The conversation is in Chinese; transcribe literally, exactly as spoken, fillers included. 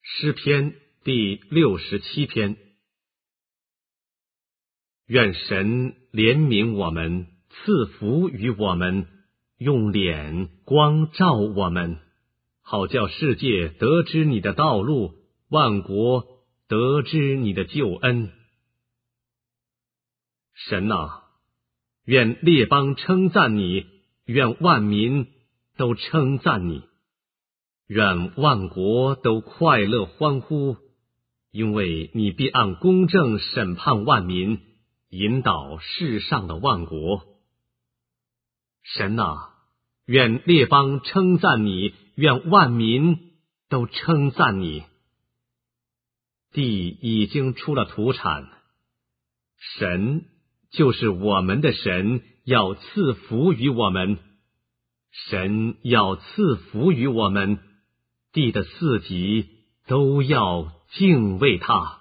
诗篇第六十七篇。愿神怜悯我们，赐福于我们，用脸光照我们，好叫世界得知你的道路，万国得知你的救恩。神啊，愿列邦称赞你，愿万民都称赞你，愿万国都快乐欢呼，因为你必按公正审判万民，引导世上的万国。神啊，愿列邦称赞你，愿万民都称赞你。地已经出了土产，神就是我们的神，要赐福于我们。神要赐福于我们，地的四极都要敬畏他。